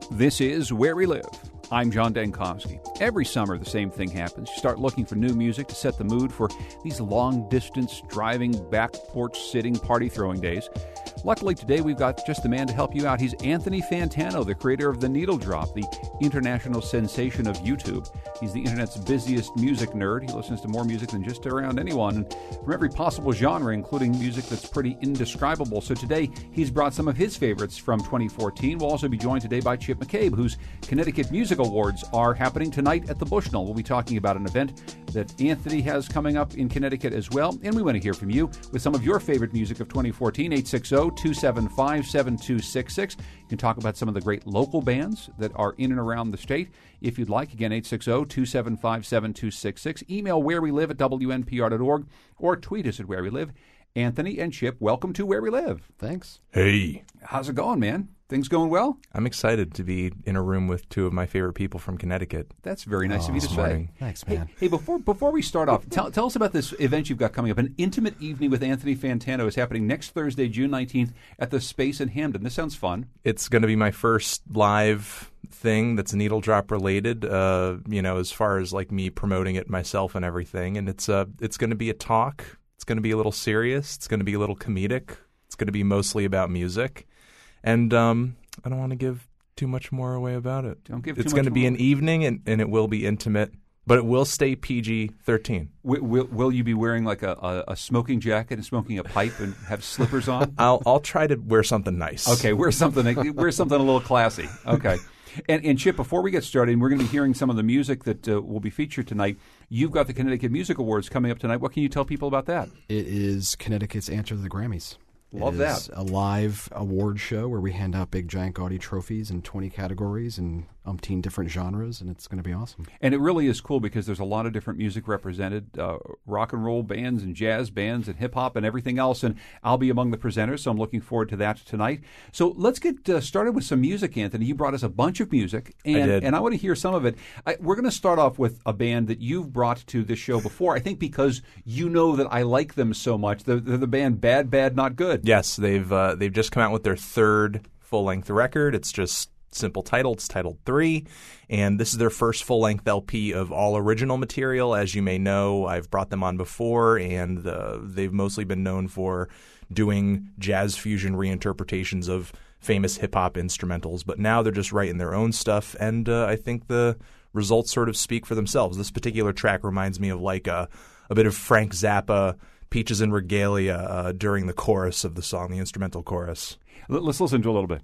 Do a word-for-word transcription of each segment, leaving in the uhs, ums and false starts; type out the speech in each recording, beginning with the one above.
This is Where We Live. I'm John Dankowski. Every summer, the same thing happens. You start looking for new music to set the mood for these long-distance, driving, back porch sitting, party-throwing days. Luckily, today we've got just the man to help you out. He's Anthony Fantano, the creator of The Needle Drop, the international sensation of YouTube. He's the internet's busiest music nerd. He listens to more music than just around anyone, and from every possible genre, including music that's pretty indescribable. So today, he's brought some of his favorites from twenty fourteen. We'll also be joined today by Chip McCabe, whose Connecticut Music Awards are happening tonight at the Bushnell. We'll be talking about an event that Anthony has coming up in Connecticut as well, and we want to hear from you with some of your favorite music of twenty fourteen. eight six zero, two seven five, seven two six six. You can talk about some of the great local bands that are in and around the state if you'd like. Again, eight six zero, two seven five, seven two six six. Email where we live at W N P R dot org or tweet us at Where We Live. Anthony and Chip, welcome to Where We Live. Thanks. Hey. How's it going, man? Things going well? I'm excited to be in a room with two of my favorite people from Connecticut. That's very nice oh, of you to say. Morning. Thanks, man. Hey, hey, before before we start off, tell, tell us about this event you've got coming up. An intimate evening with Anthony Fantano is happening next Thursday, June nineteenth, at the Space in Hamden. This sounds fun. It's going to be my first live thing that's Needle Drop related, uh, you know, as far as like me promoting it myself and everything. And it's uh, it's going to be a talk. It's going to be a little serious. It's going to be a little comedic. It's going to be mostly about music. And um, I don't want to give too much more away about it. Don't give too It's much going to be more. an evening, and, and it will be intimate, but it will stay P G thirteen. Will, will, will you be wearing like a, a, a smoking jacket and smoking a pipe and have slippers on? I'll I'll try to wear something nice. Okay, wear something wear something a little classy. Okay. And, and Chip, before we get started, and we're going to be hearing some of the music that uh, will be featured tonight. You've got the Connecticut Music Awards coming up tonight. What can you tell people about that? It is Connecticut's answer to the Grammys. Love it is that. A live award show where we hand out big, giant, gaudy trophies in twenty categories and umpteen different genres, and it's going to be awesome. And it really is cool because there's a lot of different music represented, uh, rock and roll bands and jazz bands and hip-hop and everything else, and I'll be among the presenters, so I'm looking forward to that tonight. So let's get uh, started with some music, Anthony. You brought us a bunch of music, and I did. and I want to hear some of it. I, we're going to start off with a band that you've brought to this show before, I think because you know that I like them so much. They're, they're the band Bad, Bad, Not Good. Yes, they've uh, they've just come out with their third full-length record. It's just simple title. It's titled Three, and this is their first full-length L P of all original material. As you may know, I've brought them on before, and uh, they've mostly been known for doing jazz fusion reinterpretations of famous hip-hop instrumentals, but now they're just writing their own stuff, and uh, I think the results sort of speak for themselves. This particular track reminds me of like a, a bit of Frank Zappa, Peaches and Regalia uh, during the chorus of the song, the instrumental chorus. Let's listen to a little bit.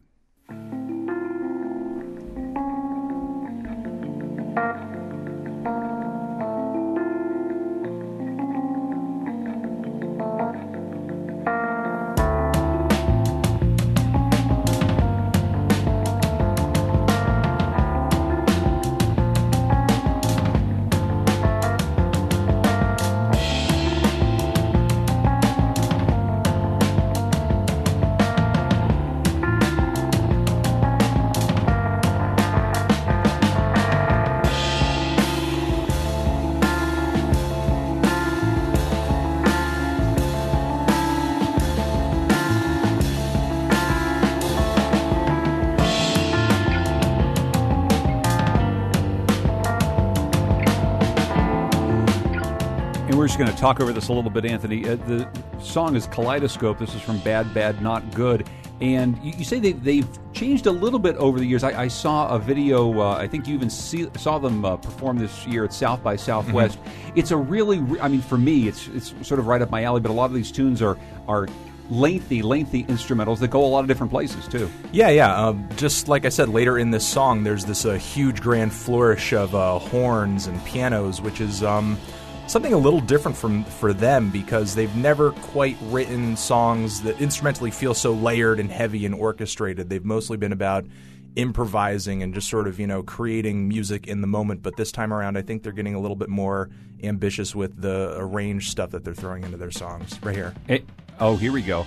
We're just going to talk over this a little bit, Anthony. Uh, the song is Kaleidoscope. This is from Bad, Bad, Not Good. And you, you say they, they've changed a little bit over the years. I, I saw a video, uh, I think you even see, saw them uh, perform this year at South by Southwest. Mm-hmm. It's a really, I mean, for me, it's it's sort of right up my alley, but a lot of these tunes are are lengthy, lengthy instrumentals that go a lot of different places, too. Yeah, yeah. Uh, just like I said, later in this song, there's this uh, huge grand flourish of uh, horns and pianos, which is um, something a little different from for them because they've never quite written songs that instrumentally feel so layered and heavy and orchestrated. They've mostly been about improvising and just sort of, you know, creating music in the moment. But this time around, I think they're getting a little bit more ambitious with the arranged stuff that they're throwing into their songs. Right here. Hey, oh, here we go.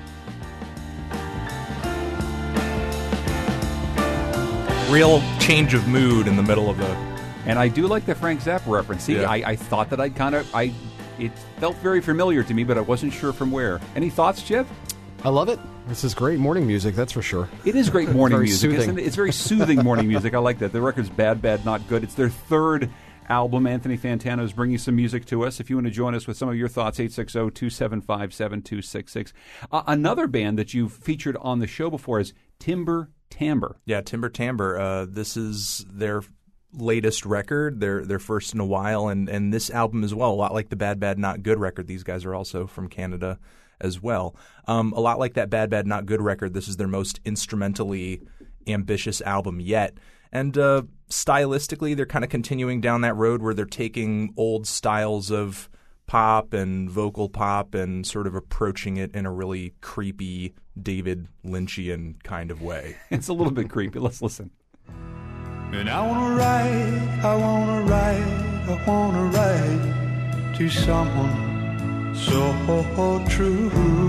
Real change of mood in the middle of the... And I do like the Frank Zappa reference. See, Yeah. I, I thought that I'd kind of, I, it felt very familiar to me, but I wasn't sure from where. Any thoughts, Chip? I love it. This is great morning music, that's for sure. It is great morning Very music, soothing. isn't it? It's very soothing morning music. I like that. The record's Bad, Bad, Not Good. It's their third album. Anthony Fantano is bringing some music to us. If you want to join us with some of your thoughts, eight six zero, two seven five, seven two six six. Uh, another band that you've featured on the show before is Timber Timbre. Yeah, Timber Timbre. Uh, this is their latest record, their their first in a while, and, and this album as well, a lot like the Bad, Bad, Not Good record. These guys are also from Canada as well. Um, a lot like that Bad, Bad, Not Good record, this is their most instrumentally ambitious album yet. And uh, stylistically, they're kind of continuing down that road where they're taking old styles of pop and vocal pop and sort of approaching it in a really creepy David Lynchian kind of way. It's a little bit creepy. Let's listen. And I wanna write, I wanna write, I wanna write to someone so true.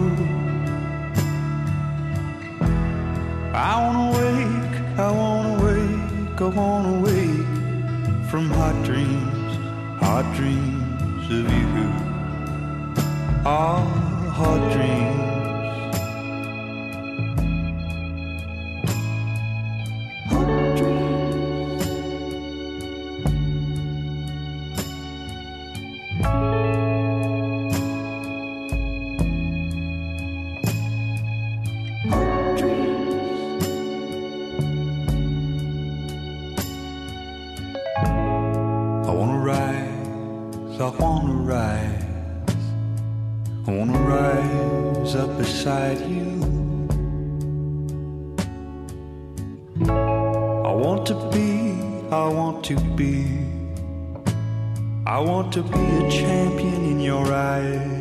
I wanna wake, I wanna wake, I wanna wake from hot dreams, hot dreams of you. Ah, hot dreams. I wanna rise, I wanna rise up beside you. I want to be, I want to be, I want to be a champion in your eyes.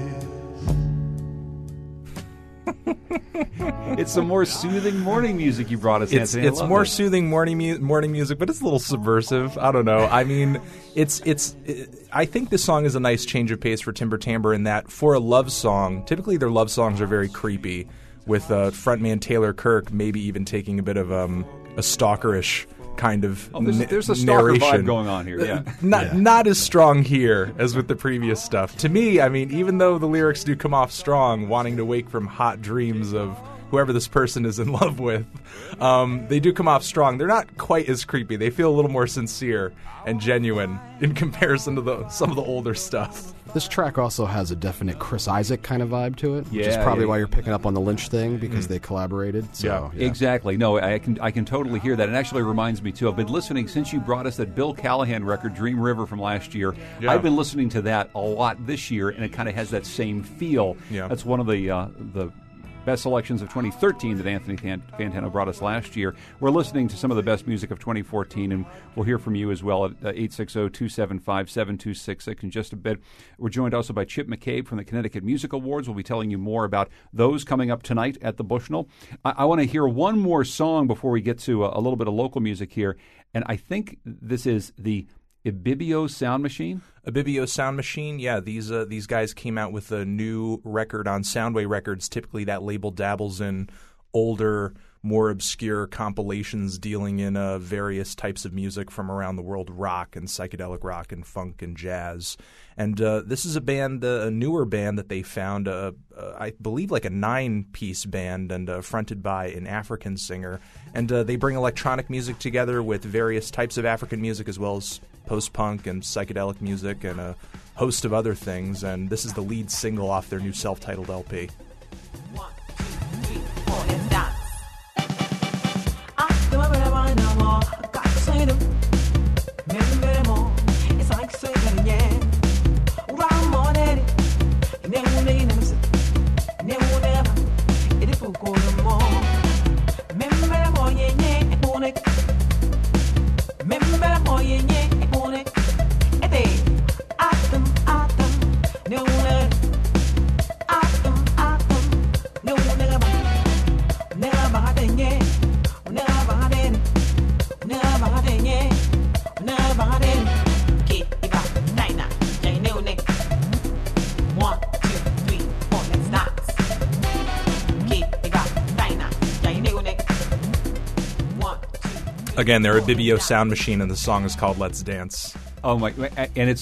It's some more soothing morning music you brought us, It's Anthony. I it's love more it. soothing morning mu- morning music, but it's a little subversive. I don't know. I mean, it's it's. It, I think this song is a nice change of pace for Timber Timbre in that for a love song, typically their love songs are very creepy, with uh, frontman Taylor Kirk maybe even taking a bit of um, a stalkerish kind of Oh, there's, n- there's a stalker narration vibe going on here, yeah. Not Yeah. not as strong here as with the previous stuff. To me, I mean, even though the lyrics do come off strong, wanting to wake from hot dreams of whoever this person is in love with, um, they do come off strong. They're not quite as creepy. They feel a little more sincere and genuine in comparison to the some of the older stuff. This track also has a definite Chris Isaac kind of vibe to it, which is Yeah, probably yeah. why you're picking up on the Lynch thing, because they collaborated. So, yeah. Exactly. No, I can I can totally hear that. It actually reminds me, too. I've been listening since you brought us that Bill Callahan record, Dream River, from last year. Yeah. I've been listening to that a lot this year, and it kind of has that same feel. Yeah. That's one of the uh, the best selections of twenty thirteen that Anthony Fantano brought us last year. We're listening to some of the best music of twenty fourteen, and we'll hear from you as well at eight six zero, two seven five, seven two six six in just a bit. We're joined also by Chip McCabe from the Connecticut Music Awards. We'll be telling you more about those coming up tonight at the Bushnell. I, I want to hear one more song before we get to a, a little bit of local music here, and I think this is the Ibibio Sound Machine. Ibibio Sound Machine, yeah, these uh, these guys came out with a new record on Soundway Records. Typically that label dabbles in older, more obscure compilations dealing in uh, various types of music from around the world, rock and psychedelic rock and funk and jazz. And uh, this is a band, uh, a newer band that they found, uh, uh, I believe like a nine-piece band and uh, fronted by an African singer. And uh, they bring electronic music together with various types of African music as well as post-punk and psychedelic music and a host of other things. And this is the lead single off their new self-titled L P. One, two, three, four, and dance. I do whatever no more. I got to say them. Never more. It's like saying yeah. Round more than it. Never, never, never, never. It is for go no more. Remember more, yeah, yeah, it won't it. Remember more, yeah, yeah, it won't it. It is. Atom, atom, no, no. Atom, atom, no, never. Never had it, yeah. Never had it. Never had it, yeah. Never had it. Keep it up, Dinah, Jay Newnick. One, two, three, four, let's dance. Keep it up, Dinah, Jay Newnick. One, two, three, Again, they're a four, Ibibio let's Sound dance. Machine, and the song is called Let's Dance. Oh my! And it's a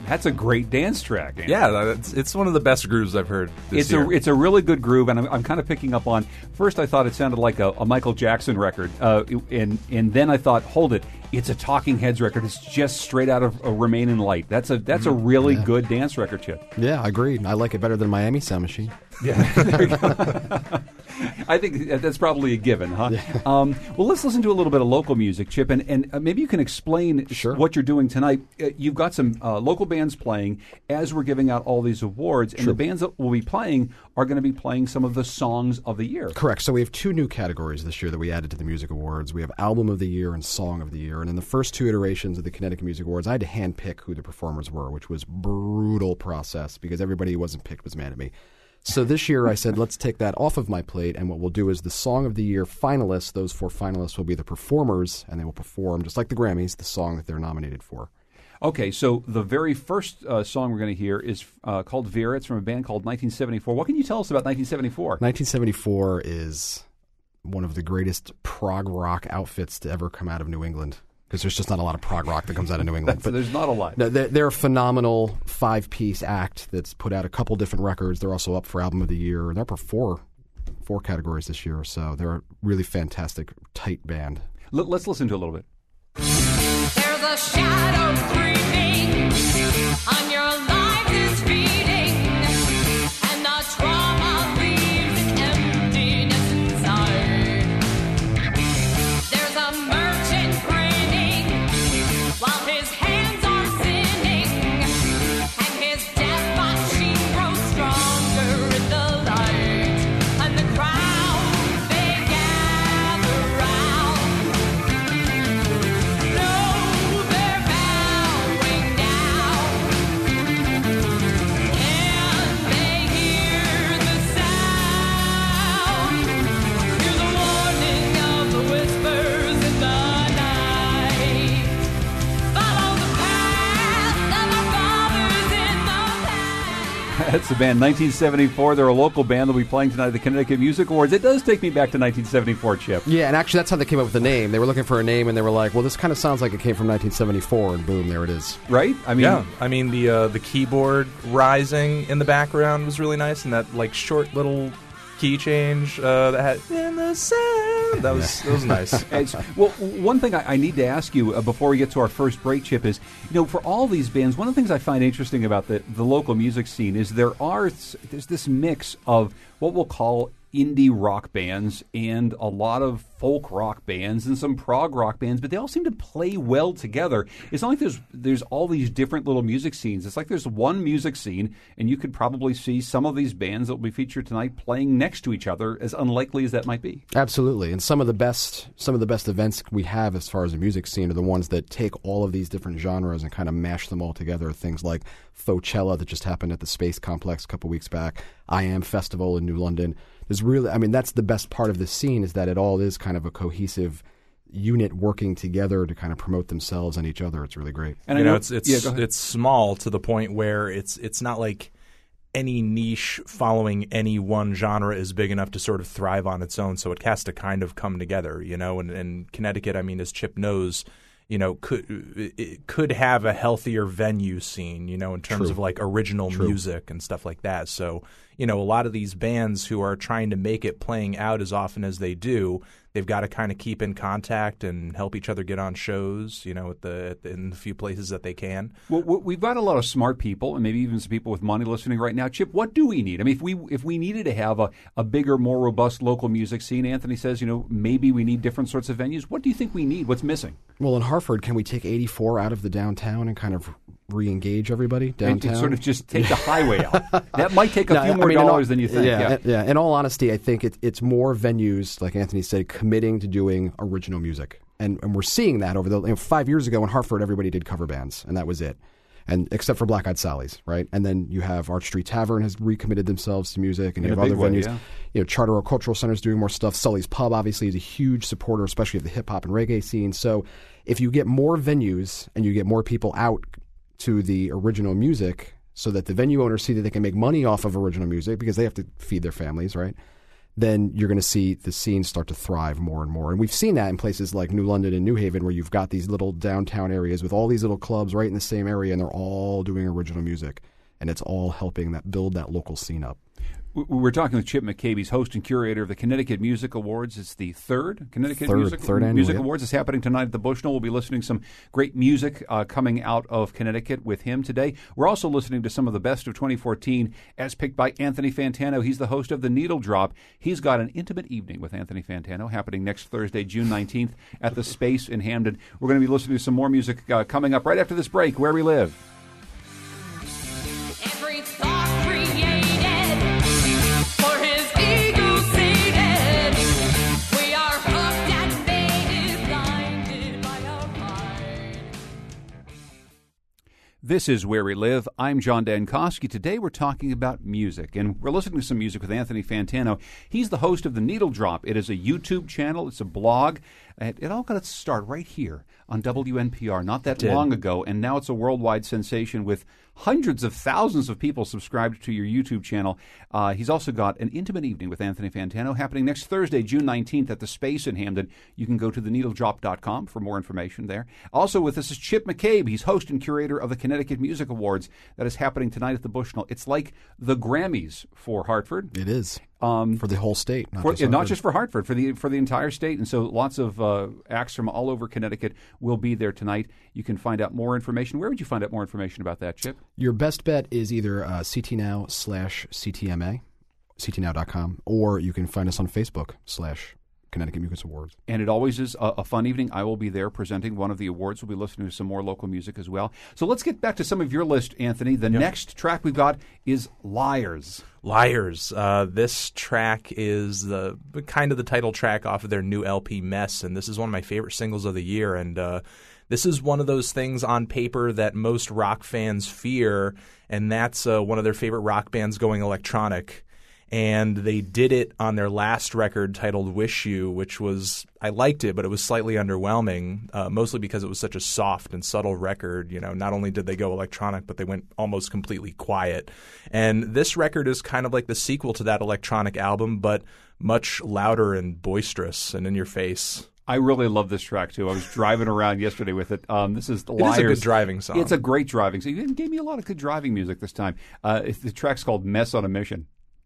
That's a great dance track. Andy. Yeah, it's, it's one of the best grooves I've heard this It's year. a it's a really good groove, and I'm, I'm kind of picking up on. First, I thought it sounded like a, a Michael Jackson record, uh, and and then I thought, hold it, it's a Talking Heads record. It's just straight out of uh, Remain in Light. That's a that's a really Yeah. good dance record, Chip. Yeah, I agree. I like it better than Miami Sound Machine. Yeah, there you go. I think that's probably a given, huh? Yeah. Um, well, let's listen to a little bit of local music, Chip, and, and uh, maybe you can explain Sure. what you're doing tonight. Uh, you've got some uh, local bands playing as we're giving out all these awards, and Sure. the bands that will be playing are going to be playing some of the songs of the year. Correct. So we have two new categories this year that we added to the Music Awards. We have Album of the Year and Song of the Year. And in the first two iterations of the Connecticut Music Awards, I had to handpick who the performers were, which was brutal process because everybody who wasn't picked was mad at me. So this year I said, let's take that off of my plate, and what we'll do is the Song of the Year finalists, those four finalists will be the performers, and they will perform, just like the Grammys, the song that they're nominated for. Okay, so the very first uh, song we're going to hear is uh, called Vera. It's from a band called nineteen seventy-four. What can you tell us about nineteen seventy-four? nineteen seventy-four is one of the greatest prog rock outfits to ever come out of New England, because there's just not a lot of prog rock that comes out of New England. But there's not a lot. No, they're, they're a phenomenal five-piece act that's put out a couple different records. They're also up for Album of the Year, and they're up for four, four categories this year. So they're a really fantastic, tight band. L- let's listen to a little bit. There's a shadow creeping on your life is feeding, and the trauma leaves emptiness inside. There's a merchant grinning while his hands are sinning, and his death machine grows stronger in the light, and the crowd they gather round. No, they're bowing down, and they hear the sound. Hear the warning of the whispers in the night. Follow the path of our fathers in the past. That's the band nineteen seventy-four. They're a local band. They'll be playing tonight at the Connecticut Music Awards. It does take me back to nineteen seventy-four, Chip. Yeah, and actually that's how they came up with the name. They were looking for a name, and they were like, well, this kind of sounds like it came from nineteen seventy-four, and boom, there it is. Right? I mean, Yeah, I mean the uh, the keyboard rising in the background was really nice, and that like short little key change uh, that had in the sound that was that was nice. It's, well, one thing I, I need to ask you uh, before we get to our first break, Chip, is, you know, for all these bands, one of the things I find interesting about the, the local music scene is there are there's this mix of what we'll call indie rock bands and a lot of folk rock bands and some prog rock bands, but they all seem to play well together. It's not like there's there's all these different little music scenes. It's like there's one music scene, and you could probably see some of these bands that will be featured tonight playing next to each other, as unlikely as that might be. Absolutely, and some of the best some of the best events we have as far as the music scene are the ones that take all of these different genres and kind of mash them all together. Things like Fochella that just happened at the Space Complex a couple weeks back, I Am Festival in New London. There's really, I mean, that's the best part of this scene is that it all is kind of a cohesive unit working together to kind of promote themselves and each other. It's really great. And you I know, know it's it's yeah, go ahead. it's small to the point where it's it's not like any niche following any one genre is big enough to sort of thrive on its own. So it has to kind of come together, you know. And, and Connecticut, I mean, as Chip knows, you know, could it could have a healthier venue scene, you know, in terms True. of like original True. music and stuff like that. So, you know, a lot of these bands who are trying to make it playing out as often as they do, they've got to kind of keep in contact and help each other get on shows, you know, at the, at the in the few places that they can. Well, w- we've got a lot of smart people, and maybe even some people with money listening right now. Chip, what do we need? I mean, if we if we needed to have a, a bigger, more robust local music scene, Anthony says, you know, maybe we need different sorts of venues. What do you think we need? What's missing? Well, in Hartford, can we take eighty-four out of the downtown and kind of re-engage everybody And, downtown? and sort of just take the highway out. That might take a No, few I more mean, in all- dollars than you think. Yeah, Yeah. yeah. In all honesty, I think it, it's more venues, like Anthony said, committing to doing original music, and and we're seeing that over the you know, five years ago in Hartford, everybody did cover bands, and that was it. And except for Black Eyed Sally's, right? And then you have Arch Street Tavern has recommitted themselves to music, and In you a have big other way, venues. yeah. You know, Charter Oak Cultural Center's doing more stuff. Sully's Pub obviously is a huge supporter, especially of the hip hop and reggae scene. So if you get more venues and you get more people out to the original music, so that the venue owners see that they can make money off of original music because they have to feed their families, right? then you're going to see the scene start to thrive more and more. And we've seen that in places like New London and New Haven, where you've got these little downtown areas with all these little clubs right in the same area, and they're all doing original music. And it's all helping that build that local scene up. We're talking with Chip McCabe. He's host and curator of the Connecticut Music Awards. It's the third Connecticut third, Music, third annual, Music yep. Awards. It's happening tonight at the Bushnell. We'll be listening to some great music uh, coming out of Connecticut with him today. We're also listening to some of the best of twenty fourteen as picked by Anthony Fantano. He's the host of The Needle Drop. He's got an intimate evening with Anthony Fantano happening next Thursday, June nineteenth at the Space in Hamden. We're going to be listening to some more music uh, coming up right after this break, Where We Live. Every thought created for his ego seated. We are hooked and baited, blinded by our pride. This is Where We Live. I'm John Dankosky. Today we're talking about music, and we're listening to some music with Anthony Fantano. He's the host of The Needle Drop. It is a YouTube channel. It's a blog. It, it all got its start right here on W N P R not that Did. long ago, and now it's a worldwide sensation with hundreds of thousands of people subscribed to your YouTube channel. Uh, he's also got an intimate evening with Anthony Fantano happening next Thursday, June nineteenth at the Space in Hamden. You can go to the needle drop dot com for more information there. Also with us is Chip McCabe. He's host and curator of the Connecticut Music Awards that is happening tonight at the Bushnell. It's like the Grammys for Hartford. It is. Um, for the whole state. Not For, just yeah, not Hartford. just for Hartford, for the for the entire state. And so lots of uh, acts from all over Connecticut will be there tonight. You can find out more information. Where would you find out more information about that, Chip? Your best bet is either uh, ctnow slash ctma, c t now dot com, or you can find us on Facebook slash Connecticut Music Awards. And it always is a, a fun evening. I will be there presenting one of the awards. We'll be listening to some more local music as well. So let's get back to some of your list, Anthony. The next track we've got is Liars. Liars. Uh, this track is the kind of the title track off of their new L P Mess, and this is one of my favorite singles of the year. And uh, this is one of those things on paper that most rock fans fear, and that's uh, one of their favorite rock bands going electronic. And they did it on their last record titled Wish You, which was – I liked it, but it was slightly underwhelming, uh, mostly because it was such a soft and subtle record. You know, not only did they go electronic, but they went almost completely quiet. And this record is kind of like the sequel to that electronic album, but much louder and boisterous and in your face. I really love this track, too. I was driving around yesterday with it. Um, this is Liars. It is a good driving song. It's a great driving song. You gave me a lot of good driving music this time. Uh, it's, the track's called Mess on a Mission.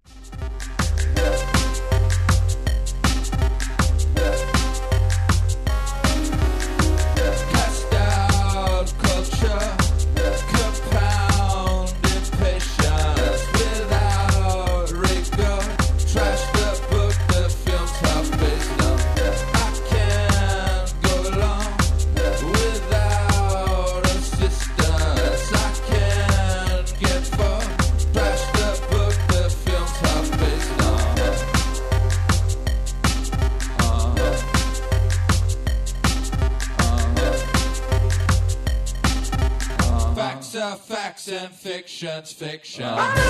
Facts and fiction's fiction.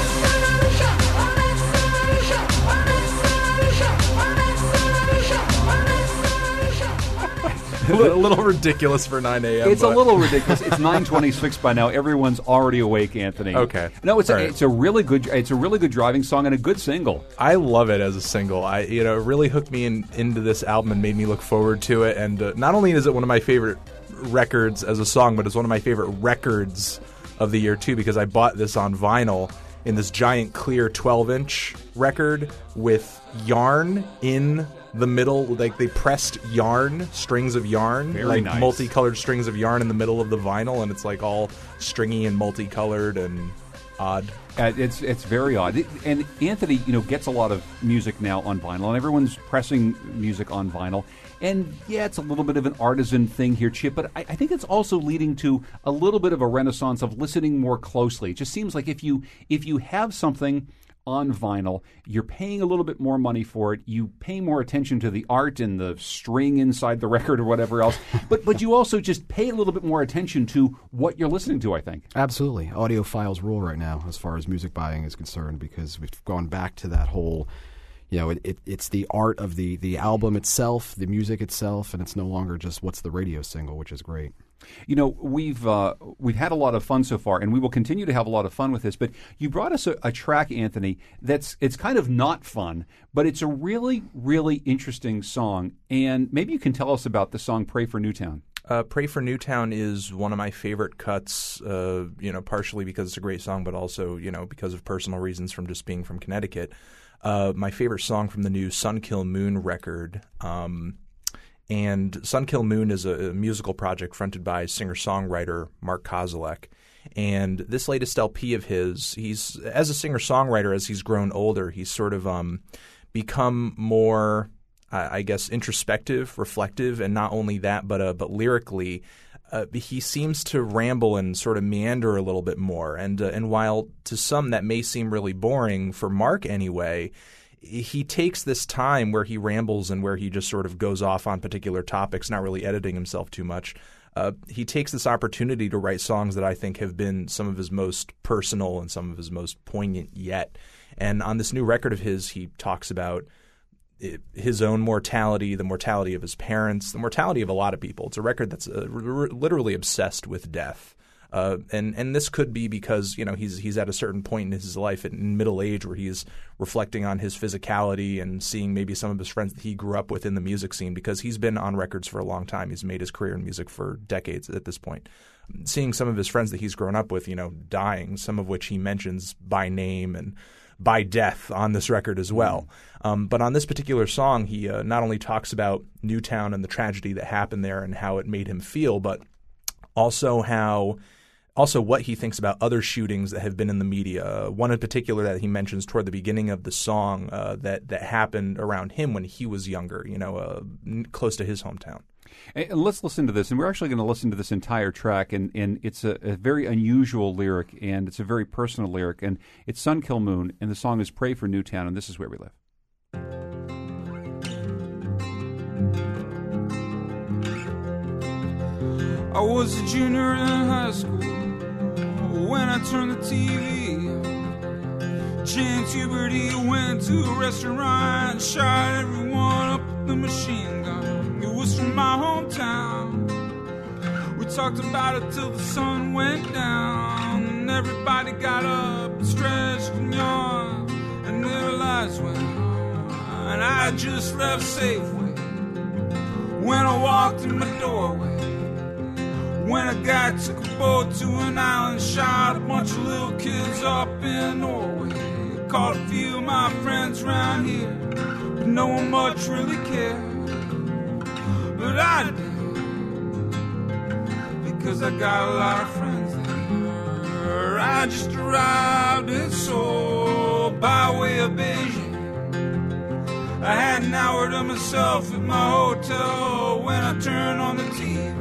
a little ridiculous for nine a.m. It's but. a little ridiculous. It's nine twenty-six by now. Everyone's already awake, Anthony. Okay. No, it's a, Right. it's a really good it's a really good driving song and a good single. I love it as a single. I, you know, it really hooked me in, into this album and made me look forward to it. And uh, not only is it one of my favorite records as a song, but it's one of my favorite records of the year too, because I bought this on vinyl in this giant clear twelve inch record with yarn in the middle. Like they pressed yarn, strings of yarn, Very like nice. multicolored strings of yarn in the middle of the vinyl, and it's like all stringy and multicolored and odd. Uh, it's it's very odd. It- and Anthony, you know, gets a lot of music now on vinyl, and everyone's pressing music on vinyl. And yeah, it's a little bit of an artisan thing here, Chip, but I, I think it's also leading to a little bit of a renaissance of listening more closely. It just seems like if you if you have something on vinyl, you're paying a little bit more money for it. You pay more attention to the art and the string inside the record or whatever else. But but you also just pay a little bit more attention to what you're listening to, I think. Absolutely. Audiophiles rule right now as far as music buying is concerned, because we've gone back to that whole, You know, it, it, it's the art of the, the album itself, the music itself, and it's no longer just what's the radio single, which is great. You know, we've uh, we've had a lot of fun so far, and we will continue to have a lot of fun with this. But you brought us a, a track, Anthony, that's it's kind of not fun, but it's a really, really interesting song. And maybe you can tell us about the song "Pray for Newtown." Uh, Pray for Newtown is one of my favorite cuts, uh, you know, partially because it's a great song, but also, you know, because of personal reasons from just being from Connecticut. Uh, my favorite song from the new Sun Kil Moon record. Um, and Sun Kil Moon is a, a musical project fronted by singer-songwriter Mark Kozelek. And this latest L P of his, he's as a singer-songwriter, as he's grown older, he's sort of um, become more, uh, I guess, introspective, reflective, and not only that, but uh, but lyrically, uh, he seems to ramble and sort of meander a little bit more. And uh, and while to some that may seem really boring, for Mark anyway, he takes this time where he rambles and where he just sort of goes off on particular topics, not really editing himself too much. Uh, he takes this opportunity to write songs that I think have been some of his most personal and some of his most poignant yet. And on this new record of his, he talks about it, his own mortality, the mortality of his parents, the mortality of a lot of people. It's a record that's uh, r- literally obsessed with death. Uh, and and this could be because, you know, he's he's at a certain point in his life in middle age where he's reflecting on his physicality and seeing maybe some of his friends that he grew up with in the music scene, because he's been on records for a long time. He's made his career in music for decades at this point. Seeing some of his friends that he's grown up with, you know, dying, some of which he mentions by name and by death on this record as well. Um, but on this particular song, he uh, not only talks about Newtown and the tragedy that happened there and how it made him feel, but also how also what he thinks about other shootings that have been in the media. Uh, one in particular that he mentions toward the beginning of the song uh, that that happened around him when he was younger, you know, uh, n- close to his hometown. And let's listen to this, and we're actually going to listen to this entire track, and, and it's a, a very unusual lyric, and it's a very personal lyric, and it's Sun Kil Moon, and the song is Pray for Newtown, and this is where we live. I was a junior in high school when I turned the T V. James Huberty went to a restaurant and shot everyone up with the machine gun. It was from my hometown. We talked about it till the sun went down, and everybody got up and stretched and yawned, and their lights went on. And I just left Safeway when I walked in my doorway. When a guy took a boat to an island, shot a bunch of little kids up in Norway. Called a few of my friends around here, but no one much really cared. But I did, because I got a lot of friends there. I just arrived in Seoul by way of Beijing. I had an hour to myself at my hotel when I turned on the T V.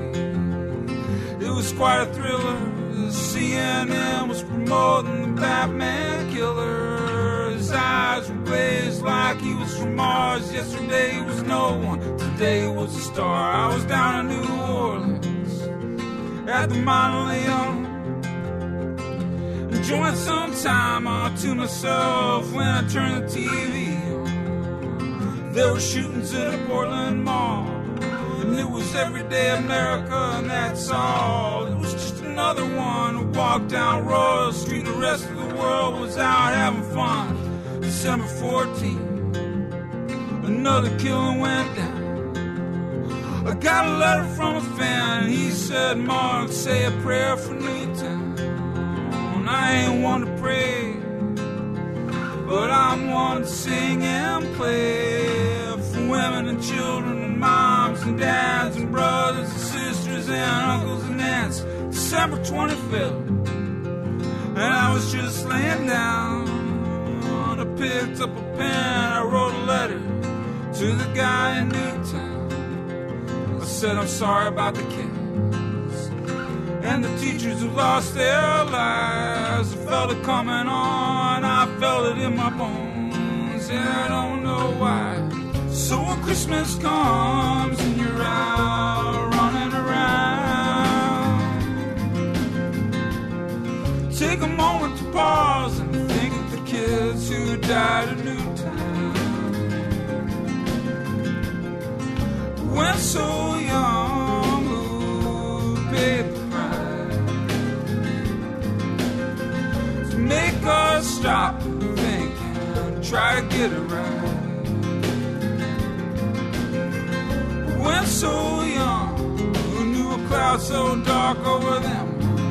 It was quite a thriller. The C N N was promoting the Batman killer. His eyes were glazed like he was from Mars. Yesterday he was no one, today he was a star. I was down in New Orleans at the Mausoleum, enjoying some time all to myself when I turned the T V on. There were shootings at a Portland mall, and it was everyday America, and that's all. It was just another one who walked down Royal Street, and the rest of the world was out having fun. December fourteenth, another killing went down. I got a letter from a fan, and he said, Mark, say a prayer for Newtown. And I ain't one to pray, but I'm one to sing and play for women and children and moms and dads and brothers and sisters and uncles and aunts. December twenty-fifth, and I was just laying down. I picked up a pen, I wrote a letter to the guy in Newtown. I said I'm sorry about the kids and the teachers who lost their lives. I felt it coming on, I felt it in my bones, and I don't know why. So when Christmas comes and you're out running around, take a moment to pause and think of the kids who died in Newtown. so young, who paid the price to make us stop and think and try to get it right. When so young, who knew a cloud so dark over them?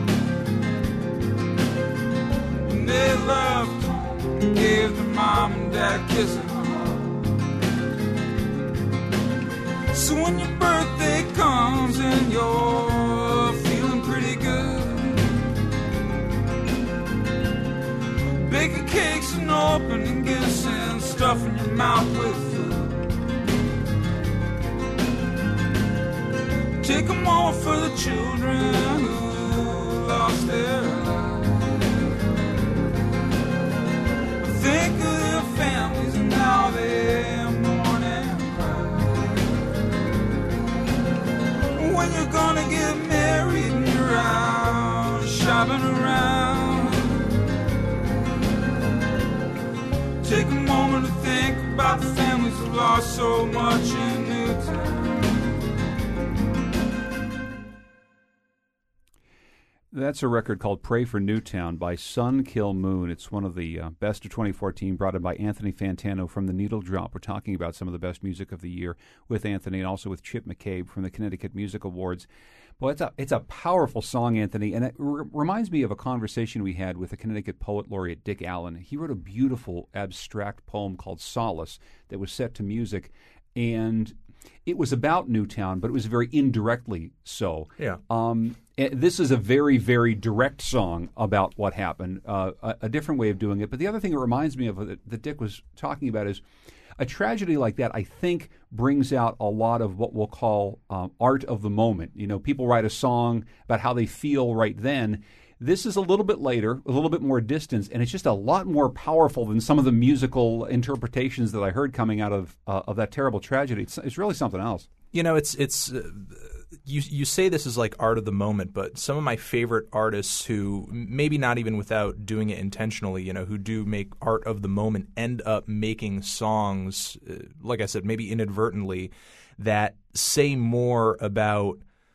When they loved home, gave their mom and dad kisses. So when your birthday comes and you're feeling pretty good, baking cakes and opening gifts and stuffing your mouth with food. Take a moment for the children who lost their lives. Think of their families and how they mourn and cry. When you're gonna get married and you're out shopping around, take a moment to think about the families who lost so much in Newtown. That's a record called Pray for Newtown by Sun Kill Moon. It's one of the uh, best of twenty fourteen, brought in by Anthony Fantano from the Needle Drop. We're talking about some of the best music of the year with Anthony and also with Chip McCabe from the Connecticut Music Awards. Boy, it's a, it's a powerful song, Anthony, and it r- reminds me of a conversation we had with the Connecticut Poet Laureate Dick Allen. He wrote a beautiful abstract poem called Solace that was set to music, and it was about Newtown, but it was very indirectly so. Yeah. Um, this is a very, very direct song about what happened, uh, a, a different way of doing it. But the other thing it reminds me of that, that Dick was talking about is a tragedy like that, I think, brings out a lot of what we'll call um, art of the moment. You know, people write a song about how they feel right then. This is a little bit later, a little bit more distance, and it's just a lot more powerful than some of the musical interpretations that I heard coming out of uh, of that terrible tragedy. It's, it's really something else. You know, it's it's uh, you you say this is like art of the moment, but some of my favorite artists who maybe not even without doing it intentionally, you know, who do make art of the moment, end up making songs, uh, like I said, maybe inadvertently, that say more about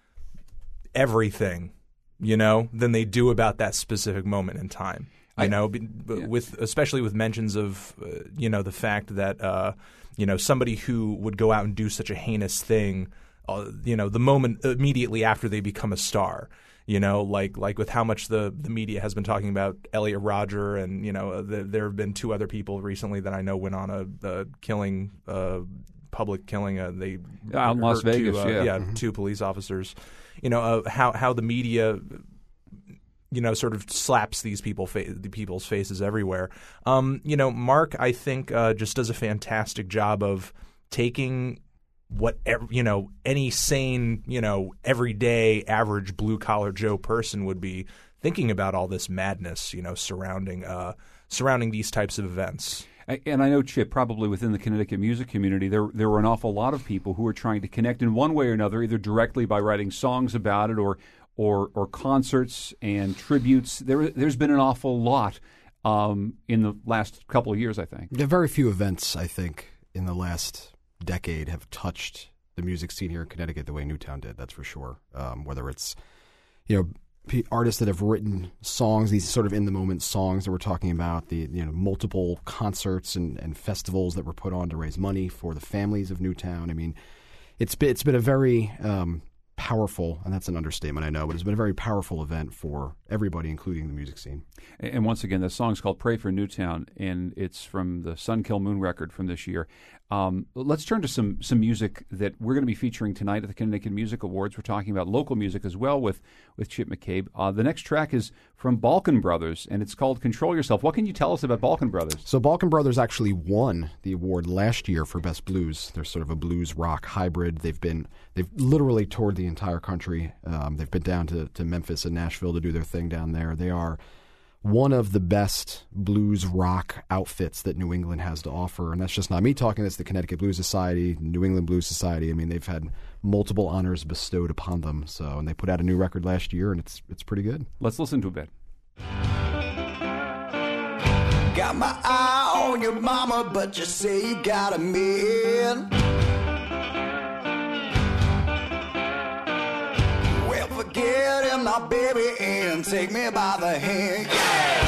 everything, you know, than they do about that specific moment in time. You I, know, b- yeah. with especially with mentions of, uh, you know, the fact that, uh, you know, somebody who would go out and do such a heinous thing, uh, you know, the moment immediately after they become a star, you know, like like with how much the, the media has been talking about Elliot Rodger, and, you know, uh, the, there have been two other people recently that I know went on a, a killing, uh, public killing. Uh, they out in Las Vegas, two, uh, yeah, yeah, mm-hmm. two police officers. You know, uh, how how the media, you know, sort of slaps these people fa- the people's faces everywhere. Um, you know, Mark, I think, uh, just does a fantastic job of taking what, you know, any sane, you know, everyday average blue collar Joe person would be thinking about all this madness, you know, surrounding uh, surrounding these types of events. And I know, Chip, probably within the Connecticut music community, there there were an awful lot of people who were trying to connect in one way or another, either directly by writing songs about it or or, or concerts and tributes. There, there's been an awful lot um, in the last couple of years, I think. Yeah, very few events, I think, in the last decade have touched the music scene here in Connecticut the way Newtown did, that's for sure. Um, whether it's, you know, artists that have written songs, these sort of in-the-moment songs that we're talking about, the you know multiple concerts and, and festivals that were put on to raise money for the families of Newtown. I mean, it's been, it's been a very um, powerful, and that's an understatement, I know, but it's been a very powerful event for everybody, including the music scene. And once again, the song's called Pray for Newtown, and it's from the Sun Kill Moon record from this year. Um, let's turn to some some music that we're going to be featuring tonight at the Connecticut Music Awards. We're talking about local music as well with, with Chip McCabe. Uh, the next track is from Balkan Brothers, and it's called Control Yourself. What can you tell us about Balkan Brothers? So Balkan Brothers actually won the award last year for Best Blues. They're sort of a blues rock hybrid. They've been they've literally toured the entire country. Um, they've been down to, to Memphis and Nashville to do their thing down there. They are one of the best blues rock outfits that New England has to offer. And that's just not me talking. That's the Connecticut Blues Society, New England Blues Society. I mean, they've had multiple honors bestowed upon them. So, and they put out a new record last year, and it's it's pretty good. Let's listen to a bit. Got my eye on your mama, but you say you got a man. my baby and take me by the hand. Yeah.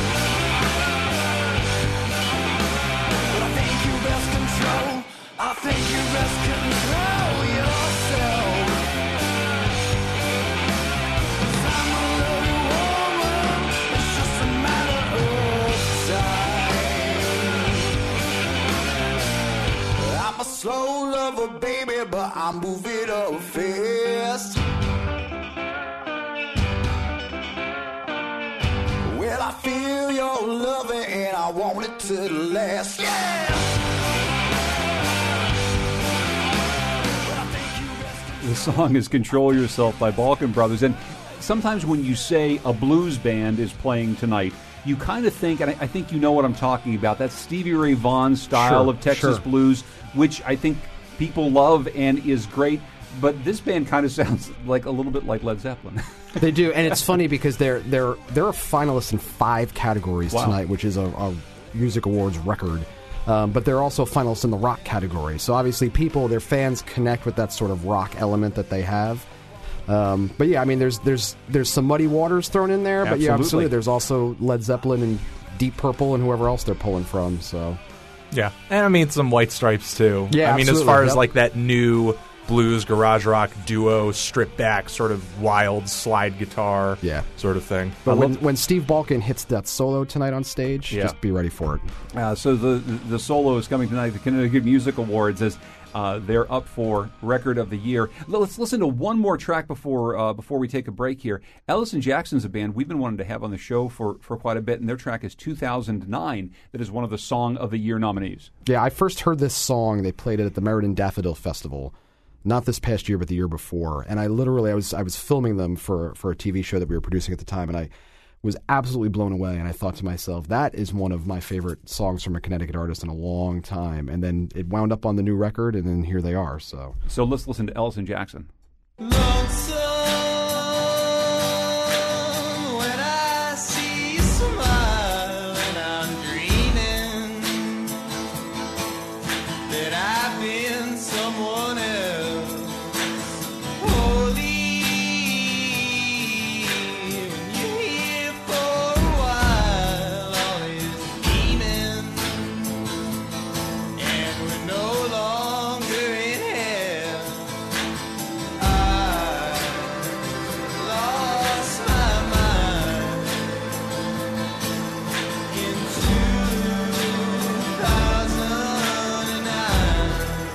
But I think you best control. I think you best control yourself. 'Cause I'm a little woman. It's just a matter of time. I'm a slow lover, baby, but I move it up fast. Well, I feel your loving and I want it to last. Yeah. The song is Control Yourself by Balkan Brothers. And sometimes when you say a blues band is playing tonight, you kind of think, and I, I think you know what I'm talking about, that Stevie Ray Vaughan style Sure, of Texas sure. blues, which I think people love and is great. But this band kind of sounds like a little bit like Led Zeppelin. They do, and it's funny because they're they're they're a finalist in five categories Wow. tonight, which is a, a music awards record. Um, but they're also finalists in the rock category. So obviously, people, their fans, connect with that sort of rock element that they have. Um, but yeah, I mean, there's there's there's some Muddy Waters thrown in there, but yeah, Absolutely. absolutely. There's also Led Zeppelin and Deep Purple and whoever else they're pulling from. So Yeah, and I mean some White Stripes too. Yeah, I mean absolutely, as far as yep. like that new blues garage rock duo, stripped back, sort of wild slide guitar, Yeah. sort of thing. But when, when Steve Balkan hits that solo tonight on stage, Yeah. just be ready for it. Uh, so the the solo is coming tonight. The Connecticut Music Awards as uh, they're up for Record of the Year. L- Let's listen to one more track before uh, before we take a break here. Ellison Jackson's a band we've been wanting to have on the show for, for quite a bit, and their track is two thousand nine. That is one of the Song of the Year nominees. Yeah, I first heard this song. They played it at the Meriden Daffodil Festival, not this past year, but the year before. And I literally, I was I was filming them for for a T V show that we were producing at the time, and I was absolutely blown away. And I thought to myself, that is one of my favorite songs from a Connecticut artist in a long time. And then it wound up on the new record, and then here they are. So, So let's listen to Ellison Jackson. Lonesome when I see you smile, and I'm dreaming that I've been someone else. Holy, when you're here for a while, all is scheming, and we're no longer in hell. I lost my mind in two thousand nine.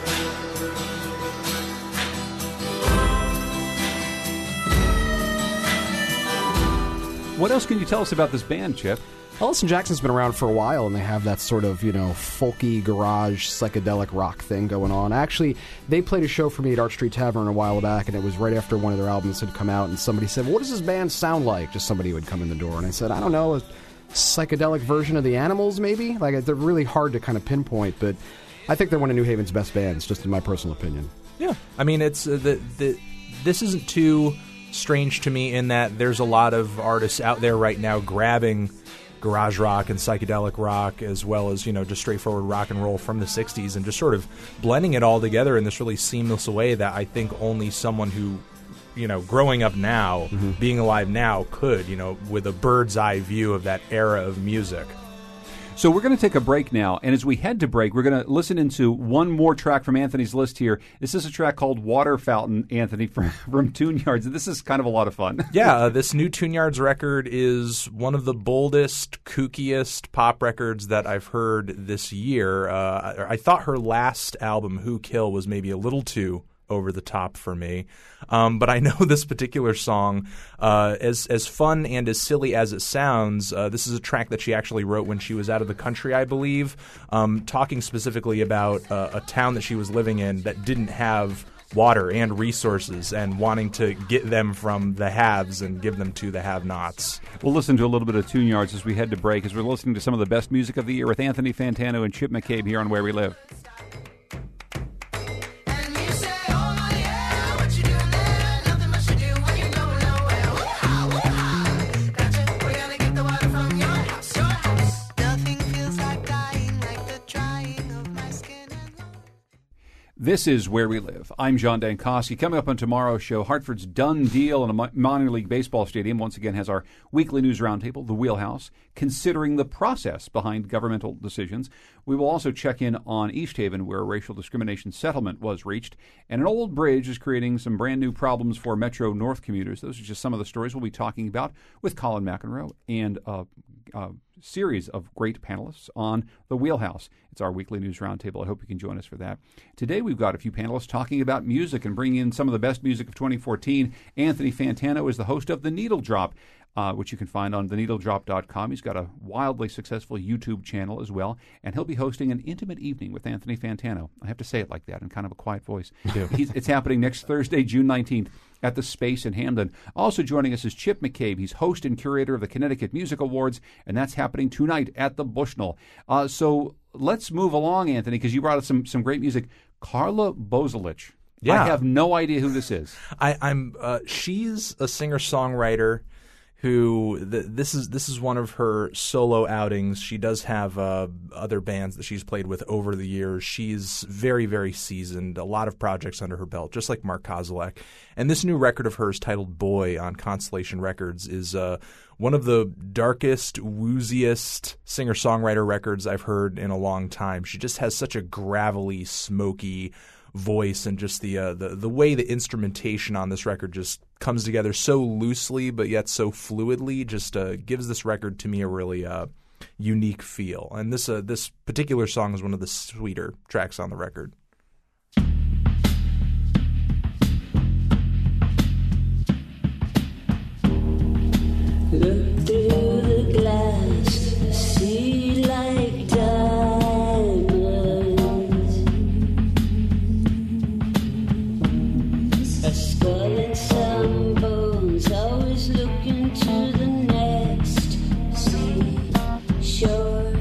What else can you tell us about this band, Chip? Ellison Jackson's been around for a while, and they have that sort of, you know, folky garage psychedelic rock thing going on. Actually, they played a show for me at Arch Street Tavern a while back, and it was right after one of their albums had come out, and somebody said, well, what does this band sound like? Just somebody would come in the door, and I said, I don't know, a psychedelic version of the Animals, maybe? Like, they're really hard to kind of pinpoint, but I think they're one of New Haven's best bands, just in my personal opinion. Yeah, I mean it's uh, the the this isn't too strange to me in that there's a lot of artists out there right now grabbing garage rock and psychedelic rock as well as, you know, just straightforward rock and roll from the sixties and just sort of blending it all together in this really seamless way that I think only someone who, you know, growing up now, Mm-hmm. being alive now could, you know, with a bird's eye view of that era of music. So we're going to take a break now, and as we head to break, we're going to listen into one more track from Anthony's list here. This is a track called Water Fountain, Anthony, from, from Tune Yards. This is kind of a lot of fun. Yeah, uh, this new Tune Yards record is one of the boldest, kookiest pop records that I've heard this year. Uh, I, I thought her last album, Who Kill, was maybe a little too over the top for me. Um, but I know this particular song, uh, as as fun and as silly as it sounds, uh, this is a track that she actually wrote when she was out of the country, I believe, um, talking specifically about uh, a town that she was living in that didn't have water and resources and wanting to get them from the haves and give them to the have-nots. We'll listen to a little bit of Tune Yards as we head to break, as we're listening to some of the best music of the year with Anthony Fantano and Chip McCabe here on Where We Live. This is Where We Live. I'm John Dankosky. Coming up on tomorrow's show, Hartford's done deal in a mi- minor league baseball stadium once again has our weekly news roundtable, The Wheelhouse, considering the process behind governmental decisions. We will also check in on East Haven, where a racial discrimination settlement was reached, and an old bridge is creating some brand new problems for Metro North commuters. Those are just some of the stories we'll be talking about with Colin McEnroe and a, a series of great panelists on The Wheelhouse. It's our weekly news roundtable. I hope you can join us for that. Today we've got a few panelists talking about music and bringing in some of the best music of twenty fourteen. Anthony Fantano is the host of The Needle Drop, uh, which you can find on the needle drop dot com. He's got a wildly successful YouTube channel as well, and he'll be hosting an intimate evening with Anthony Fantano. I have to say it like that in kind of a quiet voice. He's, it's happening next Thursday, June nineteenth, at the Space in Hamden. Also joining us is Chip McCabe. He's host and curator of the Connecticut Music Awards, and that's happening tonight at the Bushnell. Uh, so let's move along, Anthony, because you brought us some, some great music. Carla Bozulich. Yeah. I have no idea who this is. I, I'm. Uh, she's a singer-songwriter who th- this is this is one of her solo outings. She does have uh, other bands that she's played with over the years. She's very, very seasoned, a lot of projects under her belt, just like Mark Kozilek. And this new record of hers titled Boy on Constellation Records is uh, one of the darkest, wooziest singer-songwriter records I've heard in a long time. She just has such a gravelly, smoky voice, and just the uh, the the way the instrumentation on this record just comes together so loosely but yet so fluidly just uh, gives this record to me a really uh, unique feel. And this uh, this particular song is one of the sweeter tracks on the record. Look through the glass, see like diamonds. A skull and some bones, always looking to the next seashore.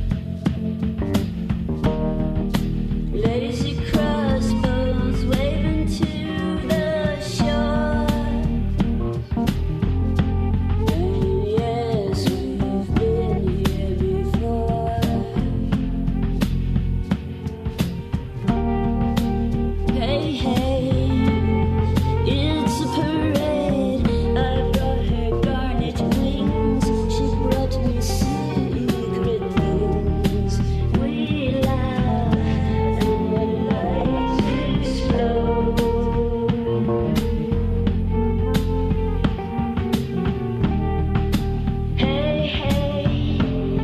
Lazy crossbows waving to the shore. And yes, we've been here before. Hey, hey. It's a parade. I brought her garnet wings. She brought me secret things. We laugh and the lights explode. Hey, hey,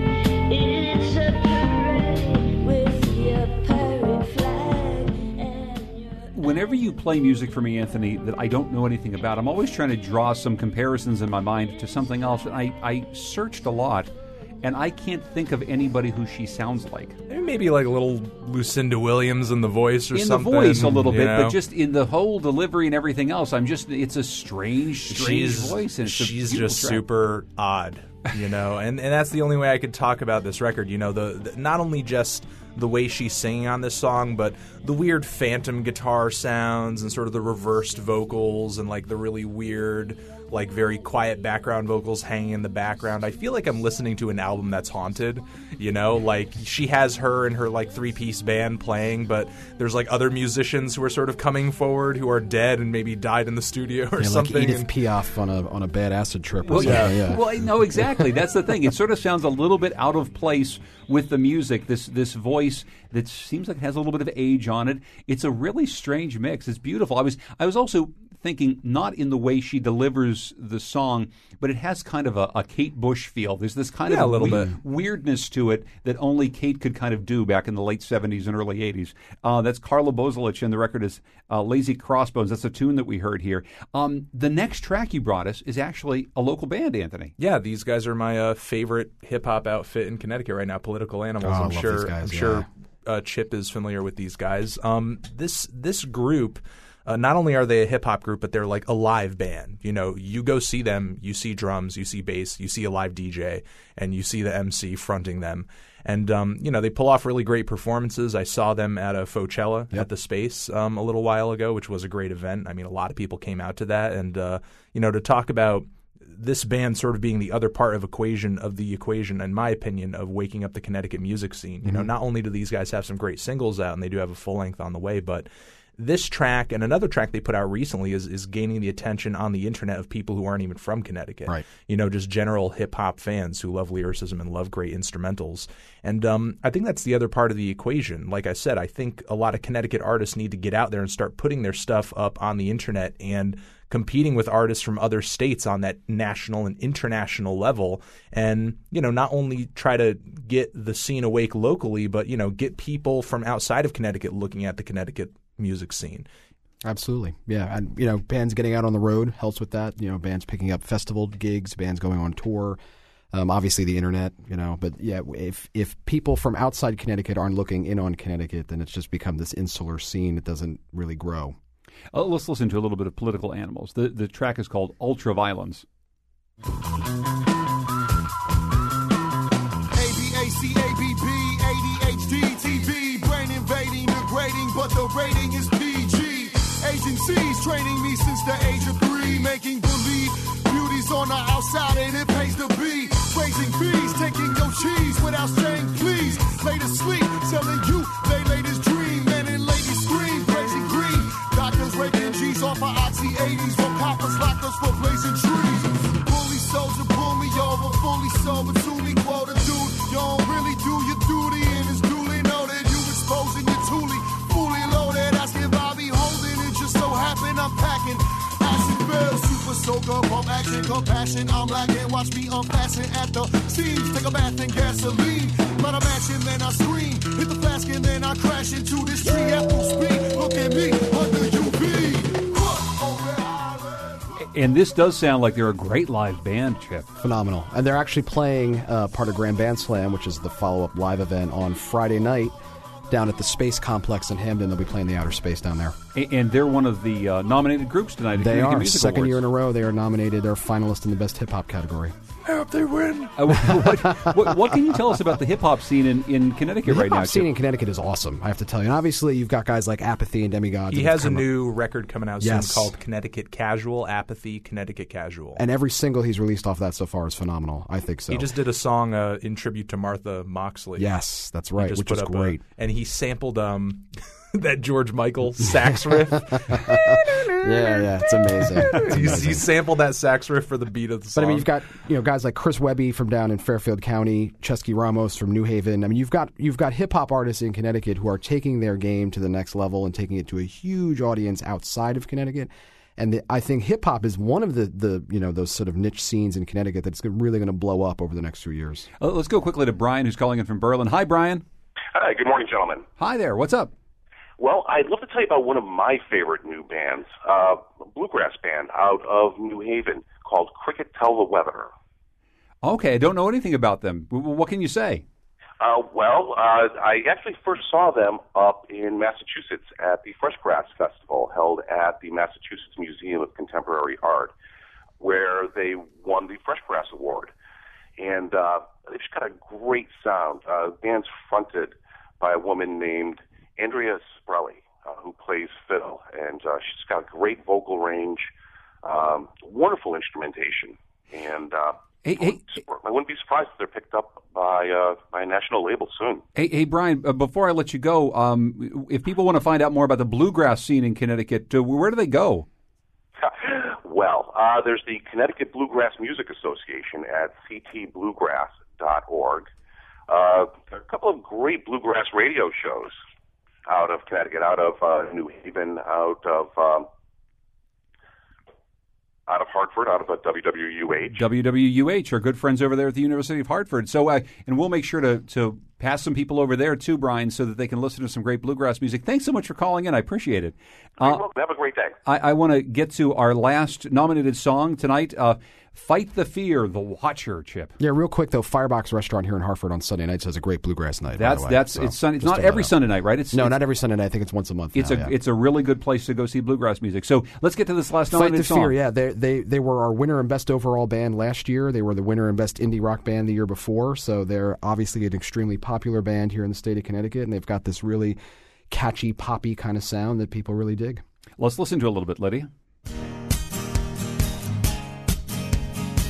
it's a parade with your pirate flag and your. Whenever you play music for me, Anthony, that I don't know anything about, I'm always trying to draw some comparisons in my mind to something else. And I, I searched a lot, and I can't think of anybody who she sounds like. Maybe like a little Lucinda Williams in the voice or in something. the voice a little you bit, know? but just in the whole delivery and everything else, I'm just, it's a strange, strange she's, voice. And it's a she's beautiful just track. super odd, you know, and, and that's the only way I could talk about this record. You know, the, the not only just the way she's singing on this song, but the weird phantom guitar sounds and sort of the reversed vocals and like the really weird, like very quiet background vocals hanging in the background. I feel like I'm listening to an album that's haunted, you know, like she has her and her like three-piece band playing, but there's like other musicians who are sort of coming forward who are dead and maybe died in the studio or Yeah, something. like Edith and- Piaf on a on a bad acid trip or Well, something. yeah. Yeah. Well, no, exactly. That's the thing. It sort of sounds a little bit out of place with the music. This this voice that seems like it has a little bit of age on it. It's a really strange mix. It's beautiful. I was I was also thinking not in the way she delivers the song, but it has kind of a, a Kate Bush feel. There's this kind Yeah, of a little we- bit. weirdness to it that only Kate could kind of do back in the late seventies and early eighties. Uh, that's Carla Bozulich, and the record is uh, Lazy Crossbones. That's a tune that we heard here. Um, the next track you brought us is actually a local band, Anthony. Yeah, these guys are my uh, favorite hip hop outfit in Connecticut right now. Political Animals. Oh, I I'm love sure. these guys, I'm yeah. sure uh, Chip is familiar with these guys. Um, this this group. Uh, not only are they a hip-hop group, but they're like a live band. You know, you go see them, you see drums, you see bass, you see a live D J, and you see the M C fronting them. And, um, you know, they pull off really great performances. I saw them at a Fochella Yep. at the Space um, a little while ago, which was a great event. I mean, a lot of people came out to that. And, uh, you know, to talk about this band sort of being the other part of equation of the equation, in my opinion, of waking up the Connecticut music scene. You know, Mhm. not only do these guys have some great singles out, and they do have a full length on the way, but this track and another track they put out recently is is gaining the attention on the internet of people who aren't even from Connecticut. Right. You know, just general hip hop fans who love lyricism and love great instrumentals. And um, I think that's the other part of the equation. Like I said, I think a lot of Connecticut artists need to get out there and start putting their stuff up on the internet and competing with artists from other states on that national and international level. And, you know, not only try to get the scene awake locally, but, you know, get people from outside of Connecticut looking at the Connecticut music scene. Absolutely. Yeah. And, you know, bands getting out on the road helps with that. You know, bands picking up festival gigs, bands going on tour, um, obviously the internet, you know. But, yeah, if if people from outside Connecticut aren't looking in on Connecticut, then it's just become this insular scene that doesn't really grow. Uh, let's listen to a little bit of Political Animals. The, the track is called Ultraviolence. A B A C A B B A D H D T V brain invading, degrading, but the rating is P G. Agencies training me since the age of three, making believe beauty's on the outside and it pays to be. Raising fees, taking your cheese without saying please. Laid asleep, selling you they latest dream. Men and ladies scream, praising green. Doctors raking G's off of Oxy eighties, while coppers locked us for blazing trees. Bully soldier, pull me over, fully sober, truly quota, dude. You don't really do your duty, and it's duly noted. You exposing your toolie, fully loaded. Asking Bobby holding it, just so happen I'm packing. Acid bell, super soaker, pump action, compassion. I'm lacking, watch me unfasten at the seams. Take a bath in gasoline, but I'm matching, then I scream. Hit the flask and then I crash into this tree at full speed. Look at me, under U V. And this does sound like they're a great live band, Chip. Phenomenal. And they're actually playing uh, part of Grand Band Slam, which is the follow-up live event on Friday night down at the Space Complex in Hamden. They'll be playing the Outer Space down there. A- And they're one of the uh, nominated groups tonight. at They Connecticut are. Music Second Awards. year in a row, they are nominated. They're finalists in the Best Hip Hop category. I hope they win. Uh, what, what, what can you tell us about the hip-hop scene in, in Connecticut The right now, hip-hop scene Chip? in Connecticut is awesome, I have to tell you. And obviously, you've got guys like Apathy and Demigods. He that have has a come up- new record coming out soon Yes. called Connecticut Casual, Apathy, Connecticut Casual. And every single he's released off that so far is phenomenal. I think so. He just did a song uh, in tribute to Martha Moxley. Yes, that's He right, just which put is up a- great. and he sampled um, that George Michael sax riff. Yeah, yeah, it's amazing. It's He's, amazing. he sampled that sax riff for the beat of the But song. I mean, you've got you know guys like Chris Webby from down in Fairfield County, Chesky Ramos from New Haven. I mean, you've got you've got hip hop artists in Connecticut who are taking their game to the next level and taking it to a huge audience outside of Connecticut. And the, I think hip hop is one of the, the you know those sort of niche scenes in Connecticut that's really going to blow up over the next few years. Uh, let's go quickly to Brian, who's calling in from Berlin. Hi, Brian. Hi, good morning, gentlemen. Hi there. What's up? Well, I'd love to tell you about one of my favorite new bands, uh, a bluegrass band out of New Haven called Cricket Tell the Weather. Okay, I don't know anything about them. W- w- What can you say? Uh, well, uh, I actually first saw them up in Massachusetts at the Fresh Grass Festival held at the Massachusetts Museum of Contemporary Art, where they won the Fresh Grass Award. And uh, they've just got a great sound. Uh, the band's fronted by a woman named Andrea Sprelli, uh, who plays fiddle, and uh, she's got a great vocal range, um, wonderful instrumentation, and uh, Hey, hey, I wouldn't be surprised if they're picked up by uh, by a national label soon. hey, hey, Brian. Uh, before I let you go, um, if people want to find out more about the bluegrass scene in Connecticut, uh, where do they go? Well, uh, there's the Connecticut Bluegrass Music Association at c t bluegrass dot org. Uh, there are a couple of great bluegrass radio shows out of Connecticut, out of uh, New Haven, out of um, out of Hartford, out of uh, W W U H. W W U H, our good friends over there at the University of Hartford. So, uh, and we'll make sure to, to pass some people over there too, Brian, so that they can listen to some great bluegrass music. Thanks so much for calling in. I appreciate it. You're Uh, welcome. Have a great day. I, I want to get to our last nominated song tonight. Uh, Fight the Fear, The Watcher, Chip. Yeah, real quick though, Firebox Restaurant here in Hartford on Sunday nights has a great bluegrass night. by That's the way. that's So, it's Sun, it's just not to let every out. Sunday night, right? It's No, it's, not every Sunday night. I think it's once a month. It's now, a yeah. it's a really good place to go see bluegrass music. So let's get to this last Fight nominated the song. Fear, yeah. They, they they were our winner and best overall band last year. They were the winner and best indie rock band the year before. So they're obviously an extremely popular band here in the state of Connecticut, and they've got this really catchy, poppy kind of sound that people really dig. Let's listen to a little bit, Lydia.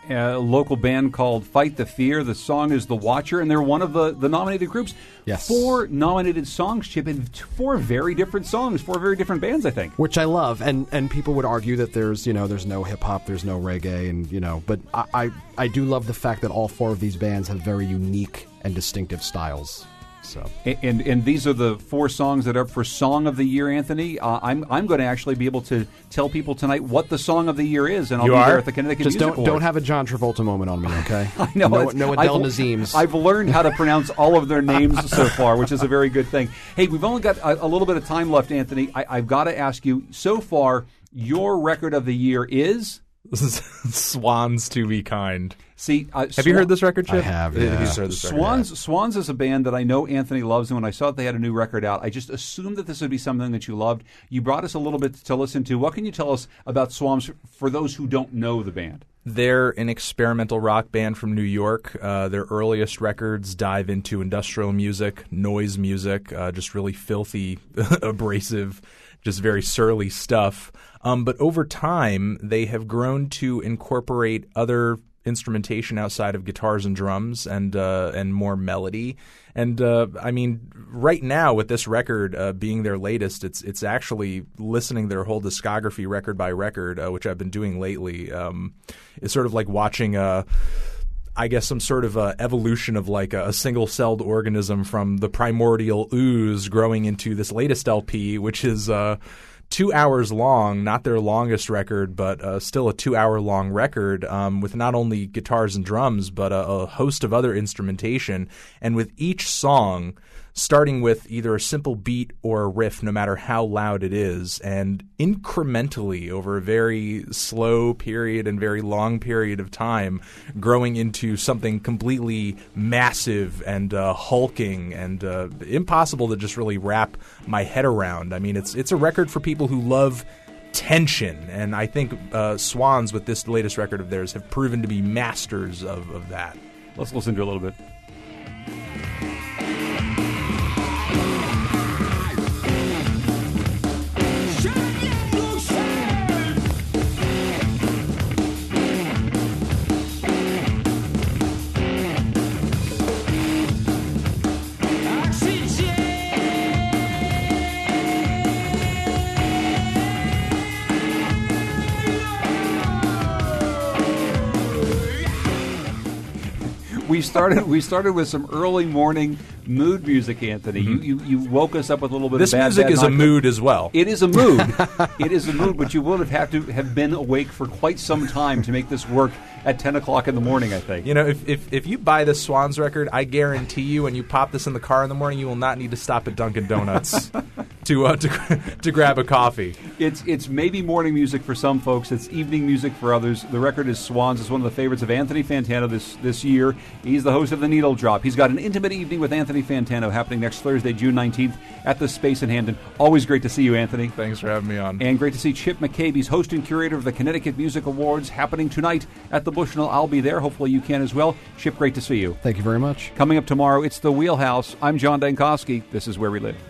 a local band called Fight the Fear. The song is The Watcher, and they're one of the, the nominated groups. Yes. Four nominated songs, Chip, and four very different songs, four very different bands, I think. Which I love, and and people would argue that there's you know there's no hip hop, there's no reggae, and you know, but I, I I do love the fact that all four of these bands have very unique and distinctive styles. So And, and and these are the four songs that are up for Song of the Year, Anthony. Uh, I'm I'm going to actually be able to tell people tonight what the Song of the Year is, and I'll You be are? there at the Connecticut just Music don't Awards. don't have a John Travolta moment on me, okay? I know. No, it's- no Adele I've, Nazeem's. I've learned how to pronounce all of their names so far, which is a very good thing. Hey, we've only got a, a little bit of time left, Anthony. I, I've got to ask you, so far, your record of the year is? Swans to Be Kind. See, uh, Have you heard this record, Chip? I have, Uh, yeah. he's heard this record, Swans Swans is a band that I know Anthony loves, and when I saw that they had a new record out, I just assumed that this would be something that you loved. You brought us a little bit to listen to. What can you tell us about Swans for those who don't know the band? They're an experimental rock band from New York. Uh, their earliest records dive into industrial music, noise music, uh, just really filthy, abrasive, just very surly stuff. Um, but over time, they have grown to incorporate other instrumentation outside of guitars and drums and uh, and more melody. And uh, I mean, right now with this record uh, being their latest, it's it's actually listening their whole discography record by record, uh, which I've been doing lately. Um, it's sort of like watching a. I guess some sort of uh, evolution of like a, a single-celled organism from the primordial ooze growing into this latest L P, which is uh, two hours long, not their longest record, but uh, still a two-hour-long record um, with not only guitars and drums, but a, a host of other instrumentation. And with each song starting with either a simple beat or a riff, no matter how loud it is, and incrementally over a very slow period and very long period of time, growing into something completely massive and uh, hulking and uh, impossible to just really wrap my head around. I mean, it's it's a record for people who love tension, and I think uh, Swans, with this latest record of theirs, have proven to be masters of, of that. Let's listen to a little bit. We started. We started with some early morning mood music, Anthony. Mm-hmm. You, you you woke us up with a little bit This of bad. music bad is a night. mood as well. It is a mood. It is a mood, but you would have had to have been awake for quite some time to make this work at ten o'clock in the morning, I think. You know, if, if if you buy this Swans record, I guarantee you, when you pop this in the car in the morning, you will not need to stop at Dunkin' Donuts to uh, to to grab a coffee. It's it's maybe morning music for some folks. It's evening music for others. The record is Swans. It's one of the favorites of Anthony Fantano this this year. He's the host of The Needle Drop. He's got an intimate evening with Anthony Fantano happening next Thursday, June nineteenth at the Space in Hampton. Always great to see you, Anthony. Thanks for having me on. And great to see Chip McCabe. He's host and curator of the Connecticut Music Awards happening tonight at the Bushnell. I'll be there. Hopefully you can as well. Chip, great to see you. Thank you very much. Coming up tomorrow, it's The Wheelhouse. I'm John Dankosky. This is Where We Live.